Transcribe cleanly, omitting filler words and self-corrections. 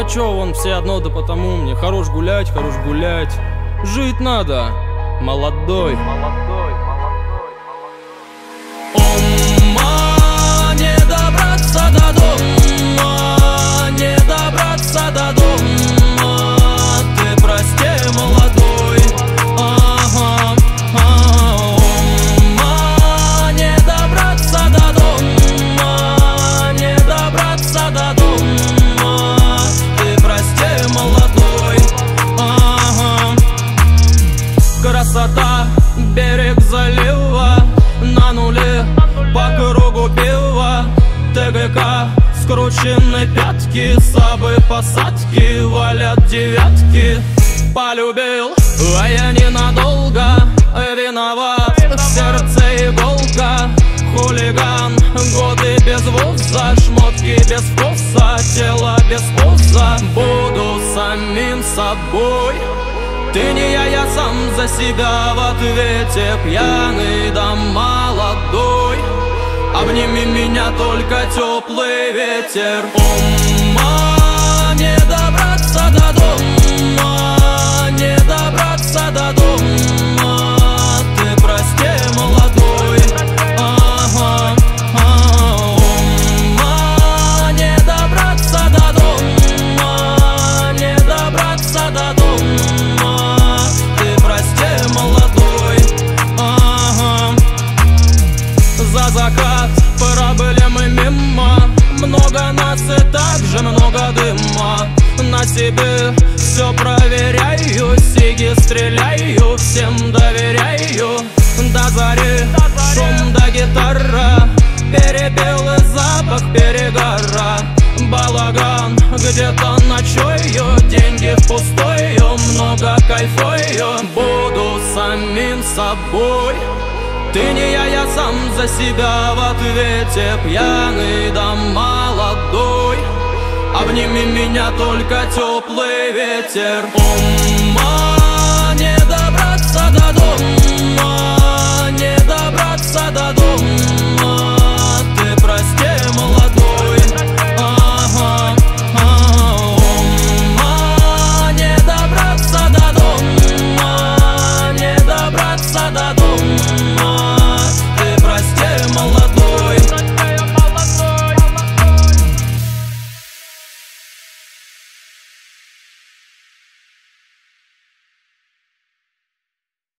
чё, вон все одно, да потому мне хорош гулять, жить надо, молодой. Не добраться до дома, не добраться до дома. Ты прости, молодой. Не добраться до дома, не добраться до дома. Ты прости, молодой. Красота, берег залива, на нуле по кругу пива. ТГК, скручены пятки, сабы посадки, валят девятки. Полюбил, а я ненадолго, виноват, в сердце иголка. Хулиган, годы без вуза, шмотки без вкуса, тело без пуза. Буду самим собой. Ты не я сам за себя в ответе, пьяный да молодой. Обними меня только теплый ветер. Не добраться до дома, не добраться до дома. Ты прости, молодой. Не добраться до дома, не добраться до дома. Ты прости, молодой. За закат проблемы мимо, много нас и так же много дыма. На себе все проверяю, сиги стреляю, всем доверяю. До зари шум до гитара, перепелый запах перегара. Балаган, где-то ночую, деньги впустую, много кайфую. Буду самим собой. Ты не я сам за себя в ответе, пьяный да молодой. Обними меня только теплый ветер. Не добраться до дома, не добраться до дома. Ты прости, молодой. Не добраться до дома, не добраться до дома.